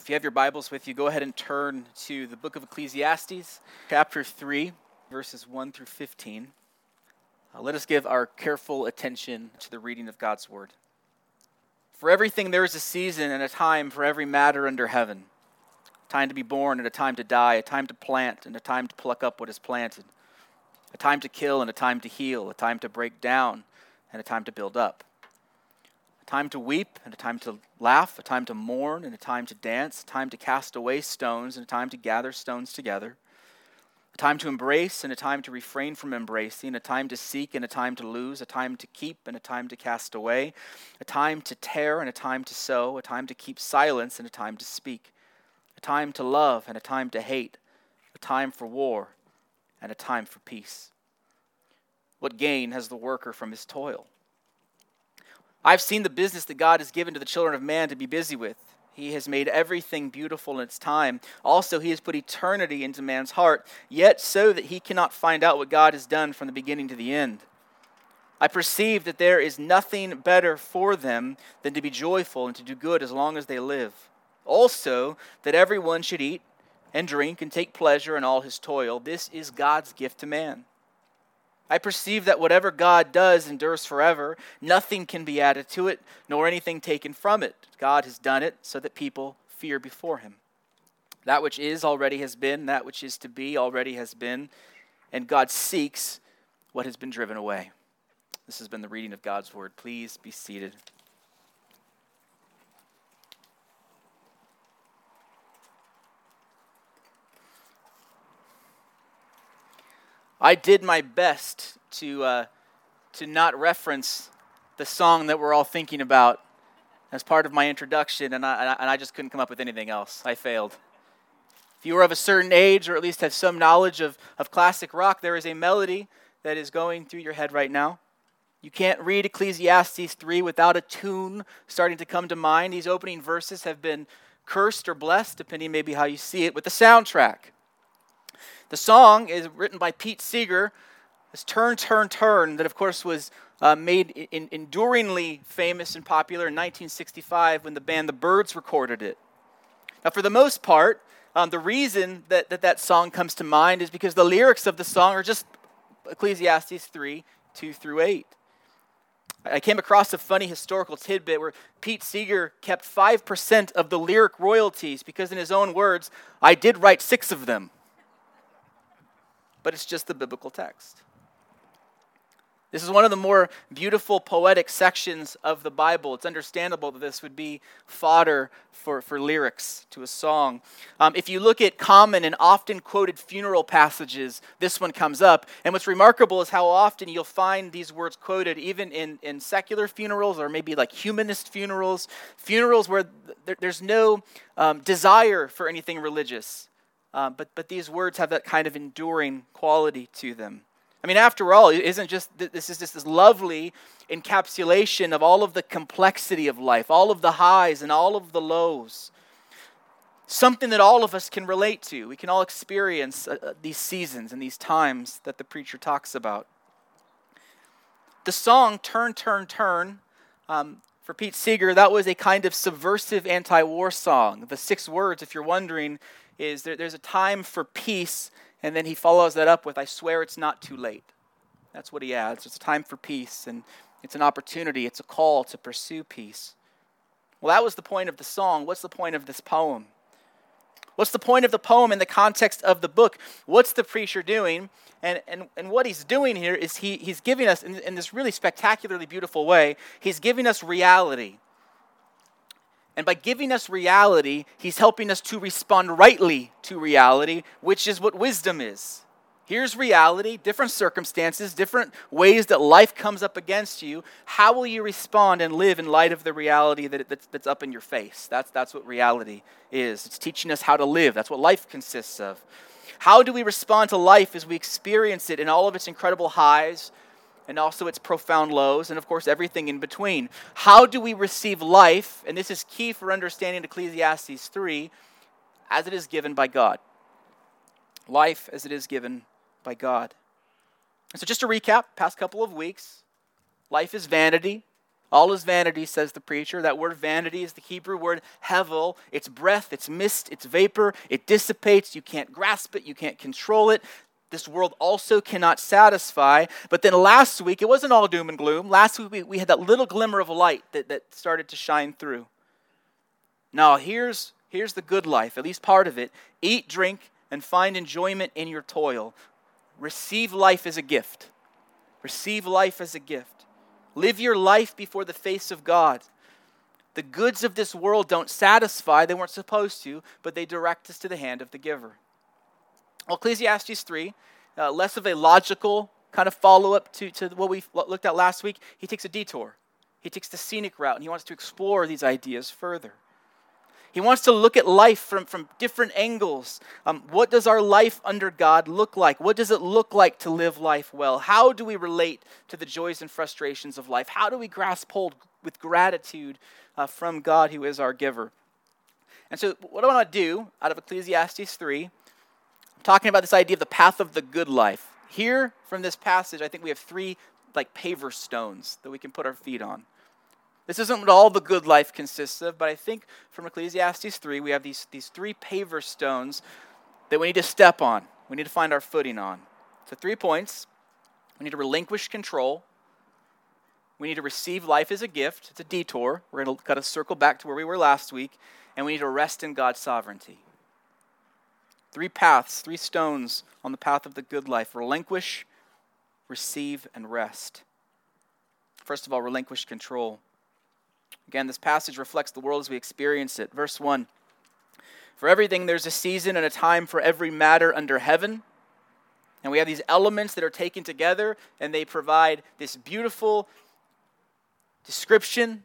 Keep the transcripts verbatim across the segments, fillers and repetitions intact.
If you have your Bibles with you, go ahead and turn to the book of Ecclesiastes, chapter three, verses one through fifteen. Uh, let us give our careful attention to the reading of God's word. For everything there is a season and a time for every matter under heaven. A time to be born and a time to die, a time to plant and a time to pluck up what is planted. A time to kill and a time to heal, a time to break down and a time to build up. A time to weep and a time to laugh, a time to mourn and a time to dance, a time to cast away stones and a time to gather stones together, a time to embrace and a time to refrain from embracing, a time to seek and a time to lose, a time to keep and a time to cast away, a time to tear and a time to sow, a time to keep silence and a time to speak, a time to love and a time to hate, a time for war and a time for peace. What gain has the worker from his toil? I've seen the business that God has given to the children of man to be busy with. He has made everything beautiful in its time. Also, he has put eternity into man's heart, yet so that he cannot find out what God has done from the beginning to the end. I perceive that there is nothing better for them than to be joyful and to do good as long as they live. Also, that everyone should eat and drink and take pleasure in all his toil. This is God's gift to man. I perceive that whatever God does endures forever. Nothing can be added to it, nor anything taken from it. God has done it so that people fear before him. That which is already has been, that which is to be already has been, and God seeks what has been driven away. This has been the reading of God's word. Please be seated. I did my best to uh, to not reference the song that we're all thinking about as part of my introduction, and I, and I just couldn't come up with anything else. I failed. If you are of a certain age, or at least have some knowledge of, of classic rock, there is a melody that is going through your head right now. You can't read Ecclesiastes three without a tune starting to come to mind. These opening verses have been cursed or blessed, depending maybe how you see it, with the soundtrack. The song is written by Pete Seeger. It's Turn, Turn, Turn, that of course was uh, made in, enduringly famous and popular in nineteen sixty-five when the band The Byrds recorded it. Now for the most part, um, the reason that, that that song comes to mind is because the lyrics of the song are just Ecclesiastes three, two through eight. I came across a funny historical tidbit where Pete Seeger kept five percent of the lyric royalties because in his own words, I did write six of them. But it's just the biblical text. This is one of the more beautiful poetic sections of the Bible. It's understandable that this would be fodder for, for lyrics to a song. Um, if you look at common and often quoted funeral passages, this one comes up. And what's remarkable is how often you'll find these words quoted even in, in secular funerals or maybe like humanist funerals, funerals where th- there's no um, desire for anything religious. Uh, but but these words have that kind of enduring quality to them. I mean, after all, it isn't just this is just this lovely encapsulation of all of the complexity of life, all of the highs and all of the lows. Something that all of us can relate to. We can all experience uh, these seasons and these times that the preacher talks about. The song "Turn, Turn, Turn." Um, For Pete Seeger, that was a kind of subversive anti-war song. The six words, if you're wondering, is there, there's a time for peace, and then he follows that up with, I swear it's not too late. That's what he adds. It's a time for peace, and it's an opportunity. It's a call to pursue peace. Well, that was the point of the song. What's the point of this poem? What's the point of the poem in the context of the book? What's the preacher doing? And and, and what he's doing here is he he's giving us, in, in this really spectacularly beautiful way, he's giving us reality. And by giving us reality, he's helping us to respond rightly to reality, which is what wisdom is. Here's reality, different circumstances, different ways that life comes up against you. How will you respond and live in light of the reality that that's, that's up in your face? That's, that's what reality is. It's teaching us how to live. That's what life consists of. How do we respond to life as we experience it in all of its incredible highs and also its profound lows, and of course everything in between? How do we receive life, and this is key for understanding Ecclesiastes three, as it is given by God? Life as it is given by God. And so just to recap, past couple of weeks, life is vanity. All is vanity, says the preacher. That word vanity is the Hebrew word hevel. It's breath, it's mist, it's vapor. It dissipates. You can't grasp it. You can't control it. This world also cannot satisfy. But then last week, it wasn't all doom and gloom. Last week, we, we had that little glimmer of light that, that started to shine through. Now, here's, here's the good life, at least part of it. Eat, drink, and find enjoyment in your toil. Receive life as a gift. Receive life as a gift. Live your life before the face of God. The goods of this world don't satisfy. They weren't supposed to, but they direct us to the hand of the giver. Well, Ecclesiastes three, uh, less of a logical kind of follow-up to, to what we looked at last week. He takes a detour. He takes the scenic route, and he wants to explore these ideas further. He wants to look at life from, from different angles. Um, what does our life under God look like? What does it look like to live life well? How do we relate to the joys and frustrations of life? How do we grasp hold with gratitude uh, from God who is our giver? And so what I want to do out of Ecclesiastes three, I'm talking about this idea of the path of the good life. Here from this passage, I think we have three like paver stones that we can put our feet on. This isn't what all the good life consists of, but I think from Ecclesiastes three, we have these, these three paver stones that we need to step on. We need to find our footing on. So three points. We need to relinquish control. We need to receive life as a gift. It's a detour. We're going to kind of circle back to where we were last week. And we need to rest in God's sovereignty. Three paths, three stones on the path of the good life. Relinquish, receive, and rest. First of all, relinquish control. Again, this passage reflects the world as we experience it. Verse one, for everything there's a season and a time for every matter under heaven. And we have these elements that are taken together, and they provide this beautiful description,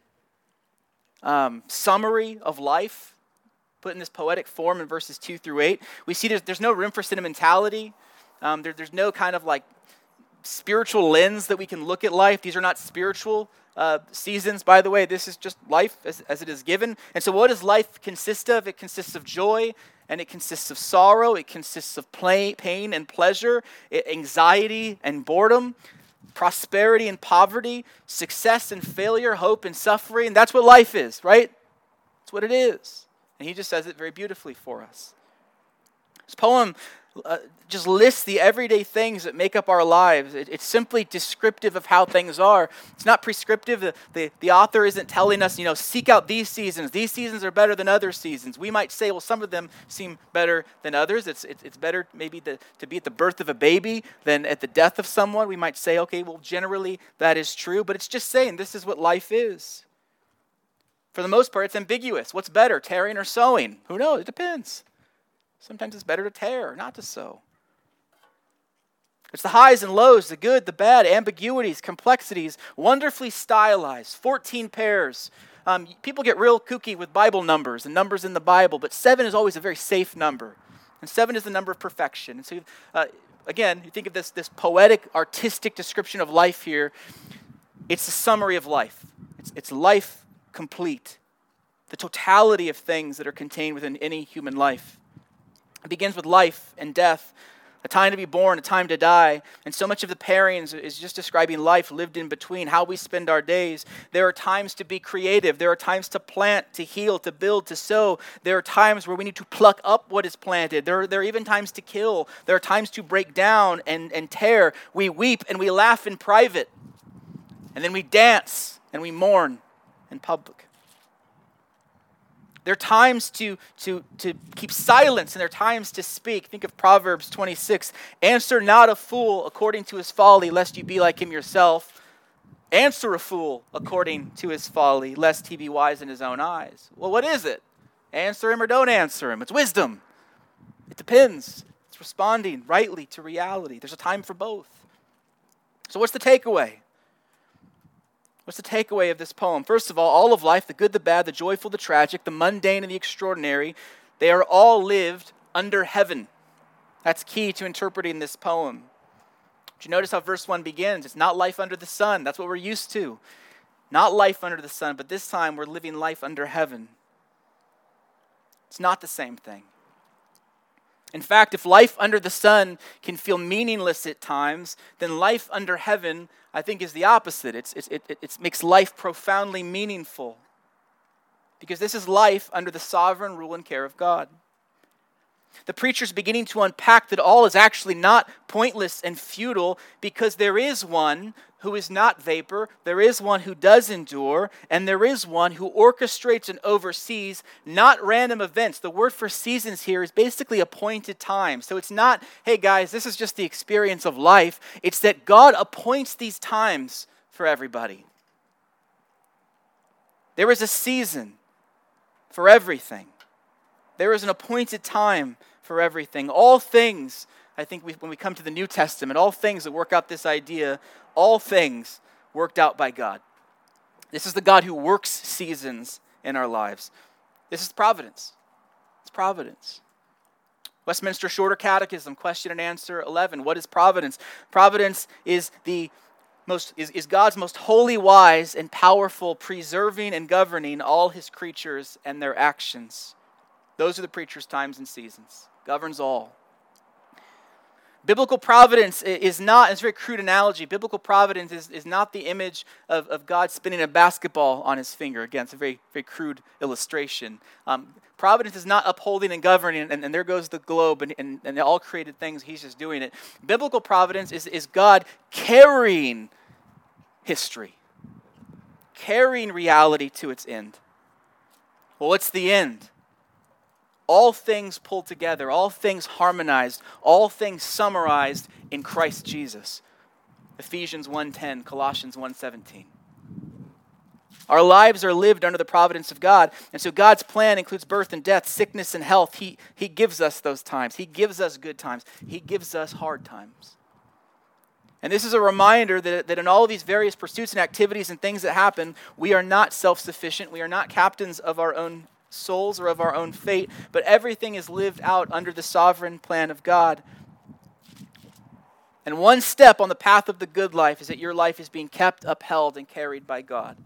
um, summary of life, put in this poetic form in verses two through eight. We see there's, there's no room for sentimentality. Um, there, there's no kind of like spiritual lens that we can look at life. These are not spiritual uh, seasons, by the way. This is just life as, as it is given. And so what does life consist of? It consists of joy, and it consists of sorrow. It consists of play, pain and pleasure, it, anxiety and boredom, prosperity and poverty, success and failure, hope and suffering. That's what life is, right? That's what it is. And he just says it very beautifully for us. This poem uh, just lists the everyday things that make up our lives. It, it's simply descriptive of how things are. It's not prescriptive. The, the, the author isn't telling us, you know, seek out these seasons. These seasons are better than other seasons. We might say, well, some of them seem better than others. It's, it, it's better maybe the, to be at the birth of a baby than at the death of someone. We might say, okay, well, generally that is true. But it's just saying this is what life is. For the most part, it's ambiguous. What's better, tearing or sowing? Who knows? It depends. Sometimes it's better to tear, not to sow. It's the highs and lows, the good, the bad, ambiguities, complexities, wonderfully stylized, fourteen pairs. Um, people get real kooky with Bible numbers and numbers in the Bible, but seven is always a very safe number. And seven is the number of perfection. And so, uh, again, you think of this, this poetic, artistic description of life here. It's a summary of life. It's, it's life complete. The totality of things that are contained within any human life. It begins with life and death, a time to be born, a time to die. And so much of the pairings is just describing life lived in between, how we spend our days. There are times to be creative. There are times to plant, to heal, to build, to sow. There are times where we need to pluck up what is planted. There are, there are even times to kill. There are times to break down and, and tear. We weep and we laugh in private. And then we dance and we mourn in public. There are times to, to, to keep silence, and there are times to speak. Think of Proverbs twenty-six. Answer not a fool according to his folly, lest you be like him yourself. Answer a fool according to his folly, lest he be wise in his own eyes. Well, what is it? Answer him or don't answer him. It's wisdom. It depends. It's responding rightly to reality. There's a time for both. So what's the takeaway? What's the takeaway of this poem? First of all, all of life, the good, the bad, the joyful, the tragic, the mundane, and the extraordinary, they are all lived under heaven. That's key to interpreting this poem. But you notice how verse one begins. It's not life under the sun. That's what we're used to. Not life under the sun, but this time we're living life under heaven. It's not the same thing. In fact, if life under the sun can feel meaningless at times, then life under heaven, I think, is the opposite. It's, it's, it, it, it makes life profoundly meaningful. Because this is life under the sovereign rule and care of God. The preacher's beginning to unpack that all is actually not pointless and futile, because there is one who is not vapor, there is one who does endure, and there is one who orchestrates and oversees not random events. The word for seasons here is basically appointed time. So it's not, hey guys, this is just the experience of life. It's that God appoints these times for everybody. There is a season for everything. There is an appointed time for everything. All things, I think we, when we come to the New Testament, all things that work out this idea, all things worked out by God. This is the God who works seasons in our lives. This is providence. It's providence. Westminster Shorter Catechism, question and answer eleven. What is providence? Providence is the most is, is God's most holy, wise, and powerful, preserving and governing all his creatures and their actions. Those are the preacher's times and seasons. Governs all. Biblical providence is not, it's a very crude analogy, biblical providence is, is not the image of, of God spinning a basketball on his finger. Again, it's a very, very crude illustration. Um, providence is not upholding and governing, and, and there goes the globe, and, and, and all created things, he's just doing it. Biblical providence is, is God carrying history, carrying reality to its end. Well, what's the end? All things pulled together, all things harmonized, all things summarized in Christ Jesus. Ephesians one ten, Colossians one seventeen. Our lives are lived under the providence of God, and so God's plan includes birth and death, sickness and health. He, he gives us those times. He gives us good times. He gives us hard times. And this is a reminder that, that in all of these various pursuits and activities and things that happen, we are not self-sufficient. We are not captains of our own souls or of our own fate, but everything is lived out under the sovereign plan of God. And one step on the path of the good life is that your life is being kept, upheld, and carried by God.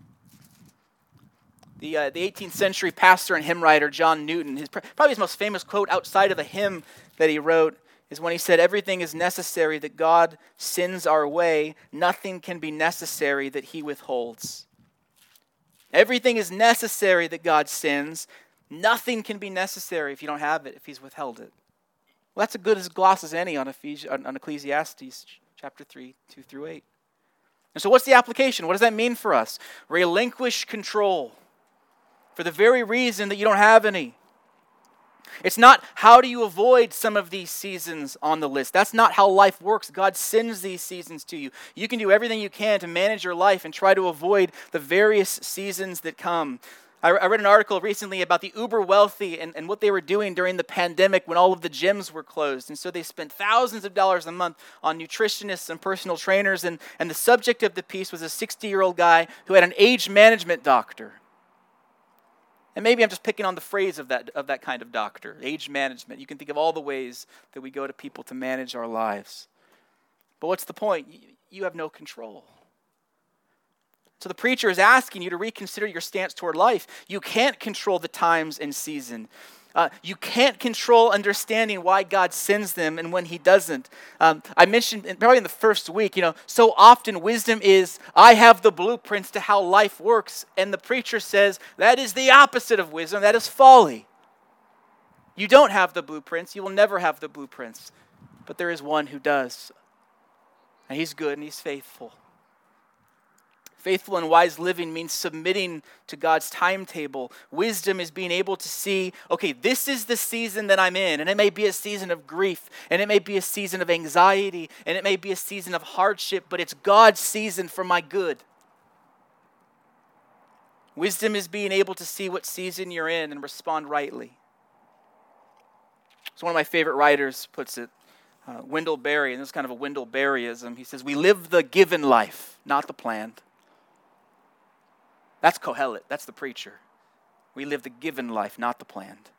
The, uh, the eighteenth century pastor and hymn writer John Newton, his, probably his most famous quote outside of a hymn that he wrote is when he said, "Everything is necessary that God sends our way. Nothing can be necessary that he withholds." Everything is necessary that God sends. Nothing can be necessary if you don't have it, if he's withheld it. Well, that's as good as gloss as any on, Ephes- on Ecclesiastes chapter three, two through eight. And so what's the application? What does that mean for us? Relinquish control for the very reason that you don't have any. It's not how do you avoid some of these seasons on the list. That's not how life works. God sends these seasons to you. You can do everything you can to manage your life and try to avoid the various seasons that come. I, I read an article recently about the uber wealthy and, and what they were doing during the pandemic when all of the gyms were closed. And so they spent thousands of dollars a month on nutritionists and personal trainers. And, and the subject of the piece was a sixty-year-old guy who had an age management doctor. And maybe I'm just picking on the phrase of that of that kind of doctor, age management. You can think of all the ways that we go to people to manage our lives. But what's the point? You have no control. So the preacher is asking you to reconsider your stance toward life. You can't control the times and season. Uh, you can't control understanding why God sends them and when he doesn't. Um, I mentioned probably in the first week, you know, so often wisdom is, I have the blueprints to how life works. And the preacher says, that is the opposite of wisdom. That is folly. You don't have the blueprints. You will never have the blueprints. But there is one who does. And he's good and he's faithful. Faithful and wise living means submitting to God's timetable. Wisdom is being able to see, okay, this is the season that I'm in, and it may be a season of grief, and it may be a season of anxiety, and it may be a season of hardship, but it's God's season for my good. Wisdom is being able to see what season you're in and respond rightly. So one of my favorite writers puts it, uh, Wendell Berry, and this is kind of a Wendell Berryism. He says, we live the given life, not the planned. That's Kohelet. That's the preacher. We live the given life, not the planned.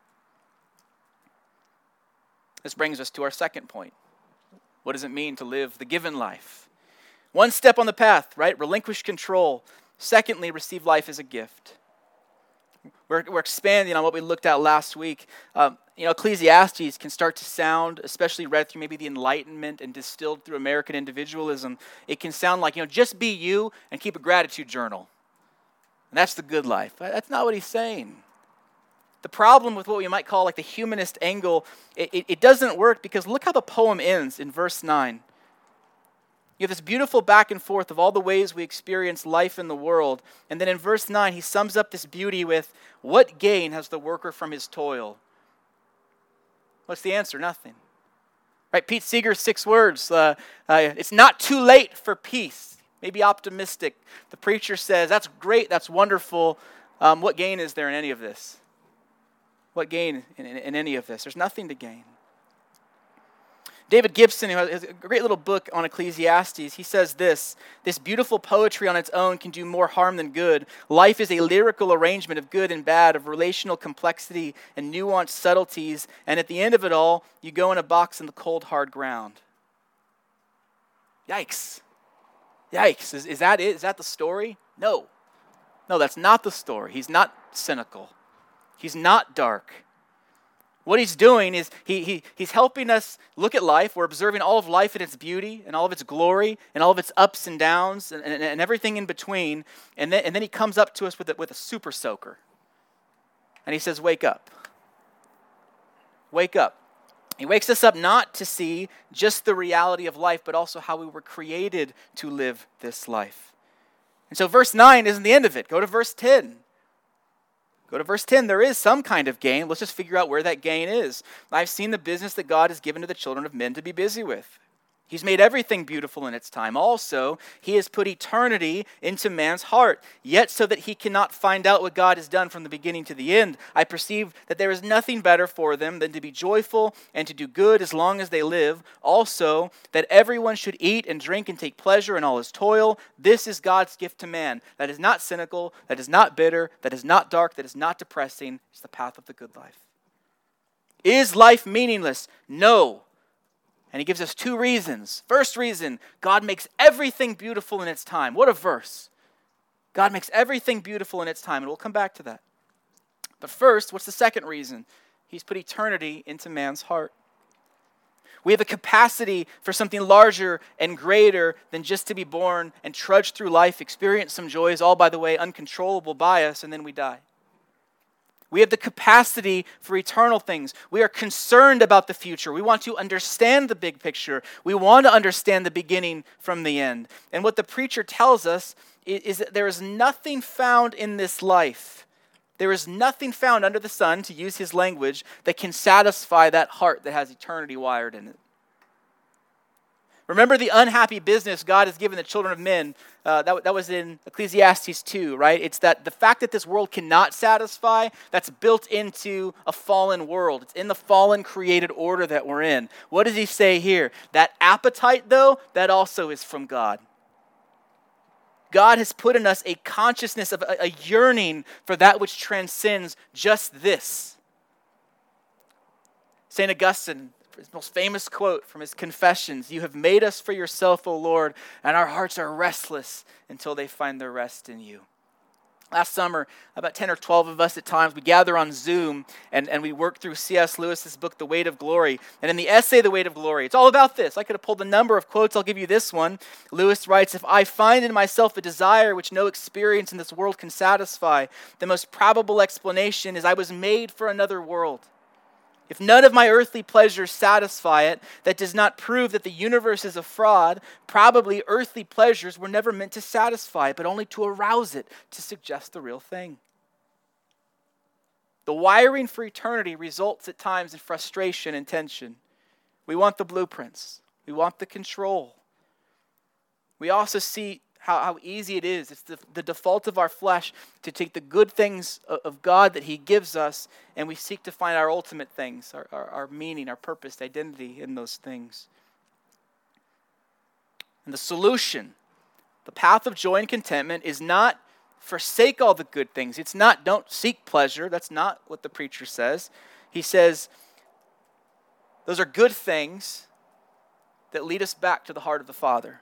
This brings us to our second point. What does it mean to live the given life? One step on the path, right? Relinquish control. Secondly, receive life as a gift. We're, we're expanding on what we looked at last week. Um, You know, Ecclesiastes can start to sound, especially read through maybe the Enlightenment and distilled through American individualism, it can sound like, you know, just be you and keep a gratitude journal. And that's the good life. That's not what he's saying. The problem with what we might call like the humanist angle, it, it, it doesn't work because look how the poem ends in verse nine. You have this beautiful back and forth of all the ways we experience life in the world. And then in verse nine, he sums up this beauty with, what gain has the worker from his toil? What's the answer? Nothing. Right? Pete Seeger's six words, uh, uh, it's not too late for peace. Maybe optimistic. The preacher says, that's great, that's wonderful. Um, what gain is there in any of this? What gain in, in, in any of this? There's nothing to gain. David Gibson, who has a great little book on Ecclesiastes, he says this, this beautiful poetry on its own can do more harm than good. Life is a lyrical arrangement of good and bad, of relational complexity and nuanced subtleties, and at the end of it all, you go in a box in the cold, hard ground. Yikes. Yikes. Is, is that it? Is that the story? No. No, that's not the story. He's not cynical. He's not dark. What he's doing is he, he he's helping us look at life. We're observing all of life in its beauty and all of its glory and all of its ups and downs and, and, and everything in between. And then, and then he comes up to us with a, with a super soaker. And he says, wake up. Wake up. He wakes us up not to see just the reality of life, but also how we were created to live this life. And so verse nine isn't the end of it. Go to verse ten. Go to verse ten. There is some kind of gain. Let's just figure out where that gain is. I've seen the business that God has given to the children of men to be busy with. He's made everything beautiful in its time. Also, he has put eternity into man's heart, yet so that he cannot find out what God has done from the beginning to the end. I perceive that there is nothing better for them than to be joyful and to do good as long as they live. Also, that everyone should eat and drink and take pleasure in all his toil. This is God's gift to man. That is not cynical, that is not bitter, that is not dark, that is not depressing. It's the path of the good life. Is life meaningless? No. And he gives us two reasons. First reason, God makes everything beautiful in its time. What a verse. God makes everything beautiful in its time, and we'll come back to that. But first, what's the second reason? He's put eternity into man's heart. We have a capacity for something larger and greater than just to be born and trudge through life, experience some joys, all by the way, uncontrollable by us, and then we die. We have the capacity for eternal things. We are concerned about the future. We want to understand the big picture. We want to understand the beginning from the end. And what the preacher tells us is, is that there is nothing found in this life. There is nothing found under the sun, to use his language, that can satisfy that heart that has eternity wired in it. Remember the unhappy business God has given the children of men. Uh, that, that was in Ecclesiastes two, right? It's that the fact that this world cannot satisfy, that's built into a fallen world. It's in the fallen created order that we're in. What does he say here? That appetite, though, that also is from God. God has put in us a consciousness of a, a yearning for that which transcends just this. Saint Augustine, his most famous quote from his Confessions, "You have made us for yourself, O Lord, and our hearts are restless until they find their rest in you." Last summer, about ten or twelve of us at times, we gather on Zoom and, and we work through C S Lewis's book, The Weight of Glory. And in the essay, The Weight of Glory, it's all about this. I could have pulled a number of quotes. I'll give you this one. Lewis writes, "If I find in myself a desire which no experience in this world can satisfy, the most probable explanation is I was made for another world. If none of my earthly pleasures satisfy it, that does not prove that the universe is a fraud. Probably earthly pleasures were never meant to satisfy it, but only to arouse it, to suggest the real thing." The wiring for eternity results at times in frustration and tension. We want the blueprints. We want the control. We also see How, how easy it is. It's the, the default of our flesh to take the good things of, of God that he gives us, and we seek to find our ultimate things, our, our, our meaning, our purpose, identity in those things. And the solution, the path of joy and contentment, is not forsake all the good things. It's not don't seek pleasure. That's not what the preacher says. He says those are good things that lead us back to the heart of the Father.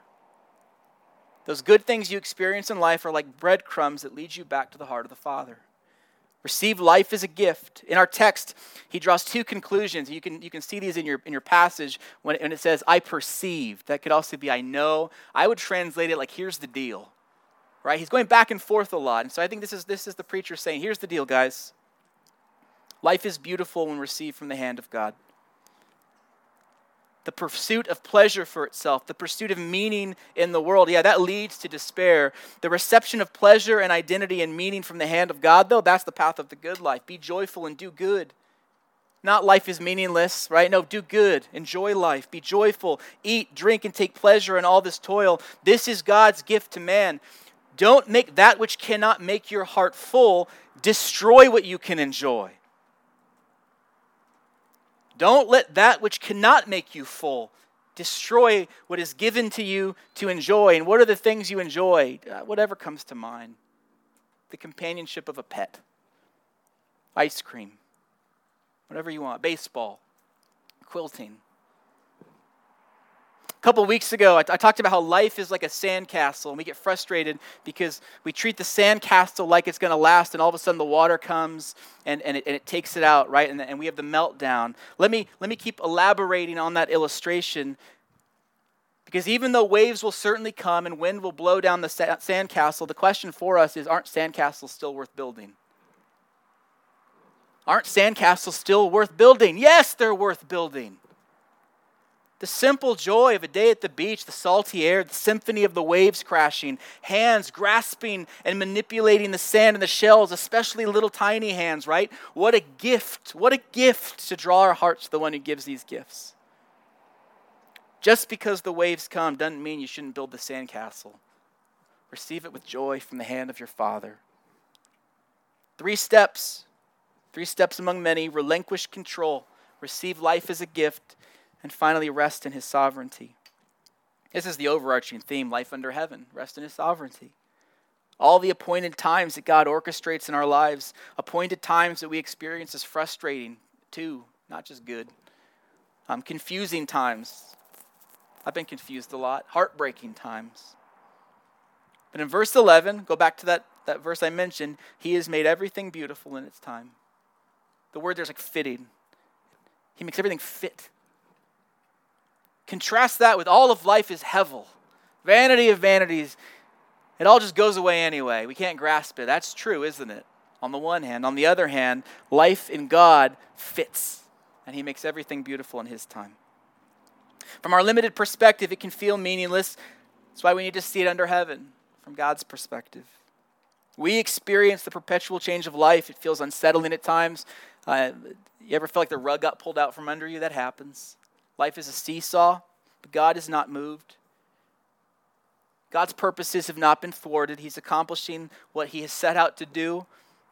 Those good things you experience in life are like breadcrumbs that lead you back to the heart of the Father. Receive life as a gift. In our text, he draws two conclusions. You can, you can see these in your, in your passage when it, when it says, I perceive. That could also be, I know. I would translate it like, here's the deal. Right? He's going back and forth a lot. And so I think this is, this is the preacher saying, here's the deal, guys. Life is beautiful when received from the hand of God. The pursuit of pleasure for itself, the pursuit of meaning in the world, yeah, that leads to despair. The reception of pleasure and identity and meaning from the hand of God, though, that's the path of the good life. Be joyful and do good. Not life is meaningless, right? No, do good. Enjoy life. Be joyful. Eat, drink, and take pleasure in all this toil. This is God's gift to man. Don't make that which cannot make your heart full destroy what you can enjoy. Don't let that which cannot make you full destroy what is given to you to enjoy. And what are the things you enjoy? Uh, whatever comes to mind. The companionship of a pet. Ice cream. Whatever you want. Baseball. Quilting. A couple weeks ago, I, t- I talked about how life is like a sandcastle, and we get frustrated because we treat the sandcastle like it's going to last, and all of a sudden the water comes and, and, it, and it takes it out, right? And, and we have the meltdown. Let me, let me keep elaborating on that illustration, because even though waves will certainly come and wind will blow down the sa- sandcastle, the question for us is, aren't sandcastles still worth building? Aren't sandcastles still worth building? Yes, they're worth building. The simple joy of a day at the beach, the salty air, the symphony of the waves crashing, hands grasping and manipulating the sand and the shells, especially little tiny hands, right? What a gift, what a gift to draw our hearts to the one who gives these gifts. Just because the waves come doesn't mean you shouldn't build the sandcastle. Receive it with joy from the hand of your Father. Three steps, three steps among many: relinquish control, receive life as a gift, and finally, rest in his sovereignty. This is the overarching theme, life under heaven, rest in his sovereignty. All the appointed times that God orchestrates in our lives, appointed times that we experience as frustrating too, not just good. Um, confusing times. I've been confused a lot. Heartbreaking times. But in verse eleven, go back to that, that verse I mentioned, he has made everything beautiful in its time. The word there's like fitting. He makes everything fit. Contrast that with all of life is hevel. Vanity of vanities. It all just goes away anyway. We can't grasp it. That's true, isn't it? On the one hand. On the other hand, life in God fits. And he makes everything beautiful in his time. From our limited perspective, it can feel meaningless. That's why we need to see it under heaven, from God's perspective. We experience the perpetual change of life. It feels unsettling at times. Uh, you ever feel like the rug got pulled out from under you? That happens. Life is a seesaw, but God is not moved. God's purposes have not been thwarted. He's accomplishing what he has set out to do.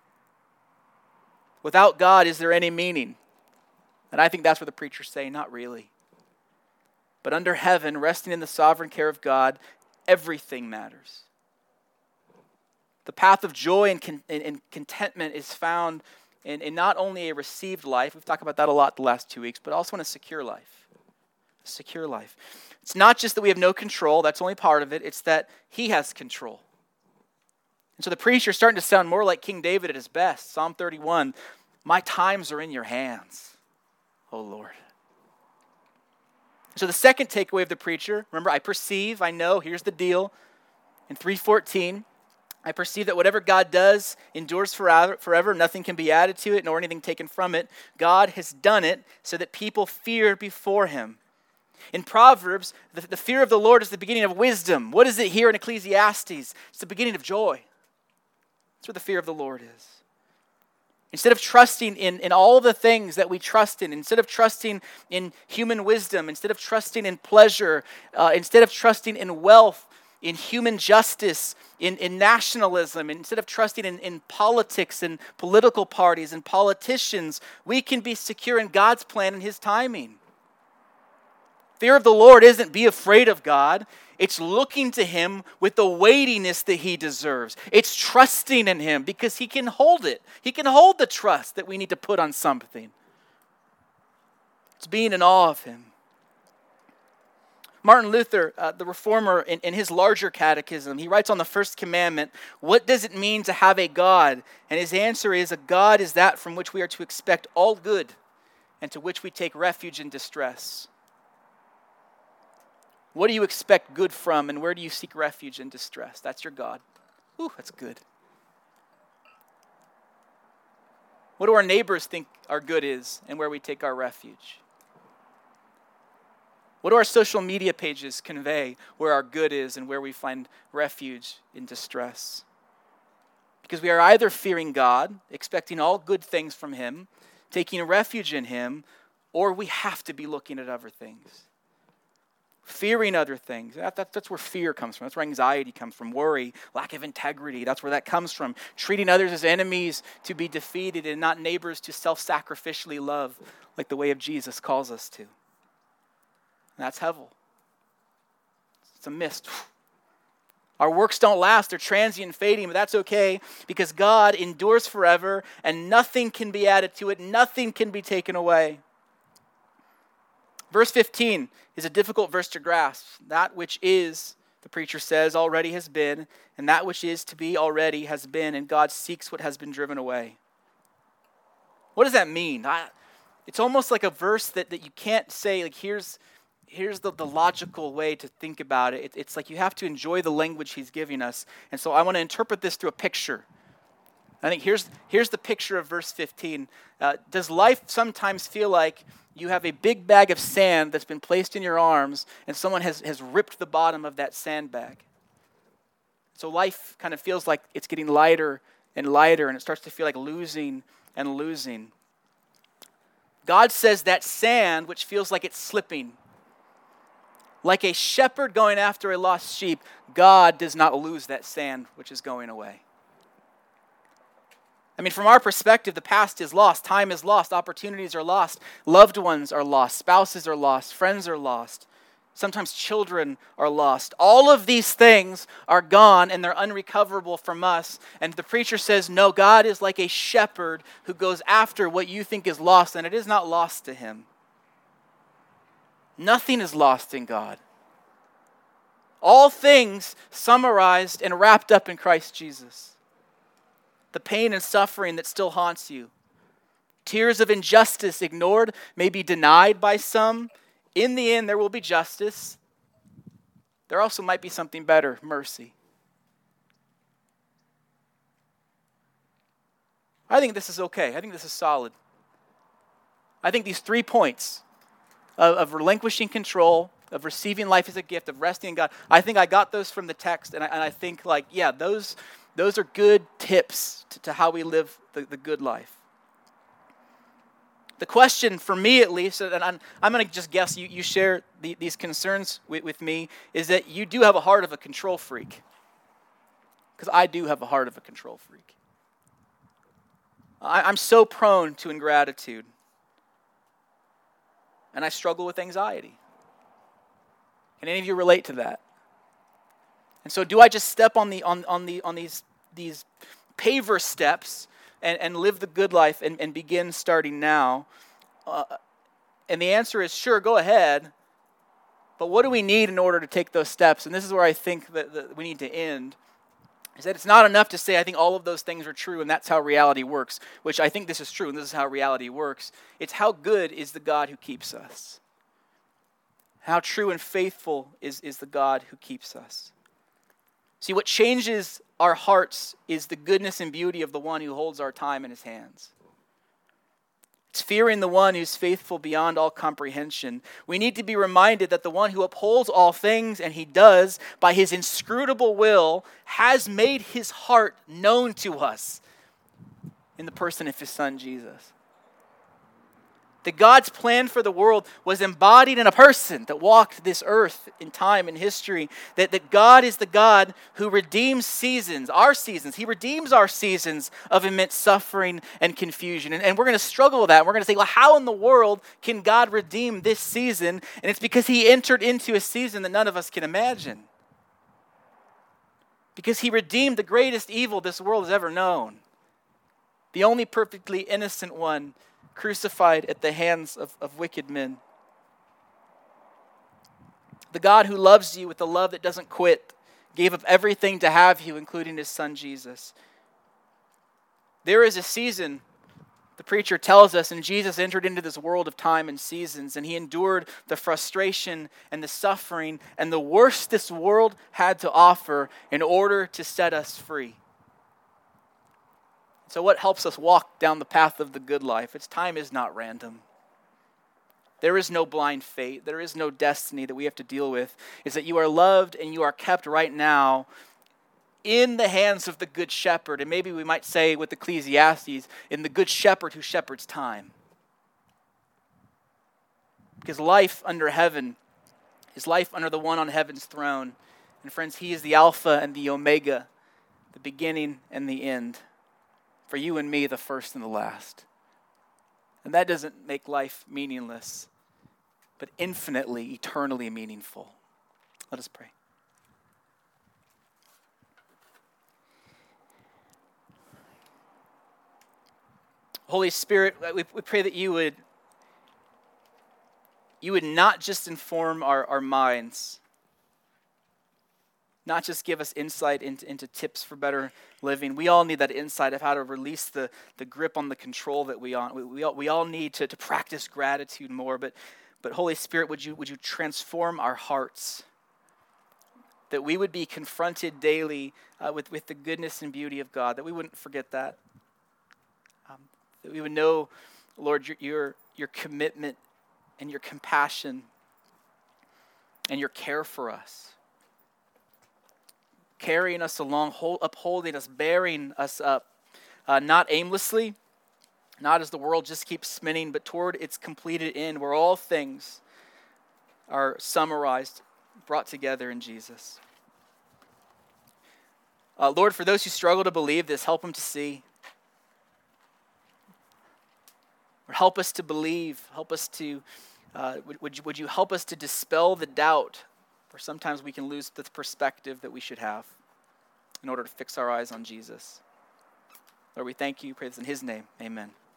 Without God, is there any meaning? And I think that's what the preacher's saying, not really. But under heaven, resting in the sovereign care of God, everything matters. The path of joy and, con- and contentment is found in, in not only a received life, we've talked about that a lot the last two weeks, but also in a secure life. A secure life. It's not just that we have no control, that's only part of it, it's that he has control. And so the preacher is starting to sound more like King David at his best. Psalm thirty-one, my times are in your hands, O Lord. So the second takeaway of the preacher, remember, I perceive, I know, here's the deal. In three fourteen, I perceive that whatever God does endures forever, forever. Nothing can be added to it, nor anything taken from it. God has done it so that people fear before him. In Proverbs, the, the fear of the Lord is the beginning of wisdom. What is it here in Ecclesiastes? It's the beginning of joy. That's what the fear of the Lord is. Instead of trusting in, in all the things that we trust in, instead of trusting in human wisdom, instead of trusting in pleasure, uh, instead of trusting in wealth, in human justice, in, in nationalism, instead of trusting in, in politics and political parties and politicians, we can be secure in God's plan and his timing. Fear of the Lord isn't be afraid of God. It's looking to him with the weightiness that he deserves. It's trusting in him because he can hold it. He can hold the trust that we need to put on something. It's being in awe of him. Martin Luther, uh, the reformer, in, in his larger catechism, he writes on the first commandment, what does it mean to have a God? And his answer is, a God is that from which we are to expect all good and to which we take refuge in distress. What do you expect good from, and where do you seek refuge in distress? That's your God. Ooh, that's good. What do our neighbors think our good is, and where we take our refuge? What do our social media pages convey where our good is and where we find refuge in distress? Because we are either fearing God, expecting all good things from Him, taking refuge in Him, or we have to be looking at other things. Fearing other things. That, that, that's where fear comes from. That's where anxiety comes from. Worry, lack of integrity. That's where that comes from. Treating others as enemies to be defeated and not neighbors to self-sacrificially love like the way of Jesus calls us to. And that's hevel. It's a mist. Our works don't last. They're transient and fading, but that's okay because God endures forever and nothing can be added to it. Nothing can be taken away. Verse fifteen is a difficult verse to grasp. That which is, the preacher says, already has been, and that which is to be already has been, and God seeks what has been driven away. What does that mean? I, it's almost like a verse that, that you can't say, like, here's... Here's the, the logical way to think about it. it. It's like you have to enjoy the language he's giving us. And so I want to interpret this through a picture. I think here's, here's the picture of verse fifteen. Uh, does life sometimes feel like you have a big bag of sand that's been placed in your arms and someone has, has ripped the bottom of that sandbag? So life kind of feels like it's getting lighter and lighter and it starts to feel like losing and losing. God says that sand, which feels like it's slipping, like a shepherd going after a lost sheep, God does not lose that sand which is going away. I mean, from our perspective, the past is lost, time is lost, opportunities are lost, loved ones are lost, spouses are lost, friends are lost, sometimes children are lost. All of these things are gone and they're unrecoverable from us. And the preacher says, no, God is like a shepherd who goes after what you think is lost, and it is not lost to him. Nothing is lost in God. All things summarized and wrapped up in Christ Jesus. The pain and suffering that still haunts you. Tears of injustice ignored, maybe denied by some. In the end, there will be justice. There also might be something better, mercy. I think this is okay. I think this is solid. I think these three points of, of relinquishing control, of receiving life as a gift, of resting in God, I think I got those from the text, and I, and I think, like, yeah, those those are good tips to, to how we live the, the good life. The question, for me at least, and I'm, I'm going to just guess you, you share the, these concerns with, with me, is that you do have a heart of a control freak. Because I do have a heart of a control freak. I, I'm so prone to ingratitude. And I struggle with anxiety. Can any of you relate to that? And so do I just step on the on, on the on these these paver steps and, and live the good life and, and begin starting now? Uh, and the answer is sure, go ahead. But what do we need in order to take those steps? And this is where I think that, that we need to end. Is that it's not enough to say I think all of those things are true and that's how reality works, which I think this is true and this is how reality works. It's how good is the God who keeps us. How true and faithful is, is the God who keeps us. See, what changes our hearts is the goodness and beauty of the one who holds our time in his hands. It's fearing the one who's faithful beyond all comprehension. We need to be reminded that the one who upholds all things, and he does, by his inscrutable will, has made his heart known to us in the person of his son, Jesus. That God's plan for the world was embodied in a person that walked this earth in time and history. That, that God is the God who redeems seasons, our seasons. He redeems our seasons of immense suffering and confusion. And, and we're going to struggle with that. We're going to say, well, how in the world can God redeem this season? And it's because he entered into a season that none of us can imagine. Because he redeemed the greatest evil this world has ever known. The only perfectly innocent one crucified at the hands of, of wicked men. The God who loves you with a love that doesn't quit, gave up everything to have you, including his son Jesus. There is a season, the preacher tells us, and Jesus entered into this world of time and seasons, and he endured the frustration and the suffering and the worst this world had to offer in order to set us free. So what helps us walk down the path of the good life? Its time is not random. There is no blind fate. There is no destiny that we have to deal with. It's that you are loved and you are kept right now in the hands of the good shepherd. And maybe we might say with Ecclesiastes, in the good shepherd who shepherds time. Because life under heaven is life under the one on heaven's throne. And friends, he is the Alpha and the Omega, the beginning and the end. For you and me, the first and the last. And that doesn't make life meaningless, but infinitely, eternally meaningful. Let us pray. Holy Spirit, we, we pray that you would, you would not just inform our, our minds, not just give us insight into, into tips for better living. We all need that insight of how to release the, the grip on the control that we on. We, we, all, we all need to, to practice gratitude more. But, but Holy Spirit, would you, would you transform our hearts? That we would be confronted daily uh, with, with the goodness and beauty of God. That we wouldn't forget that. Um, that we would know, Lord, your, your, your commitment and your compassion and your care for us. Carrying us along, hold, upholding us, bearing us up, uh, not aimlessly, not as the world just keeps spinning, but toward its completed end, where all things are summarized, brought together in Jesus. Uh, Lord, for those who struggle to believe this, help them to see. Or help us to believe. Help us to, uh, would, would, you, would you help us to dispel the doubt? For sometimes we can lose the perspective that we should have in order to fix our eyes on Jesus. Lord, we thank you. Praise in his name. Amen.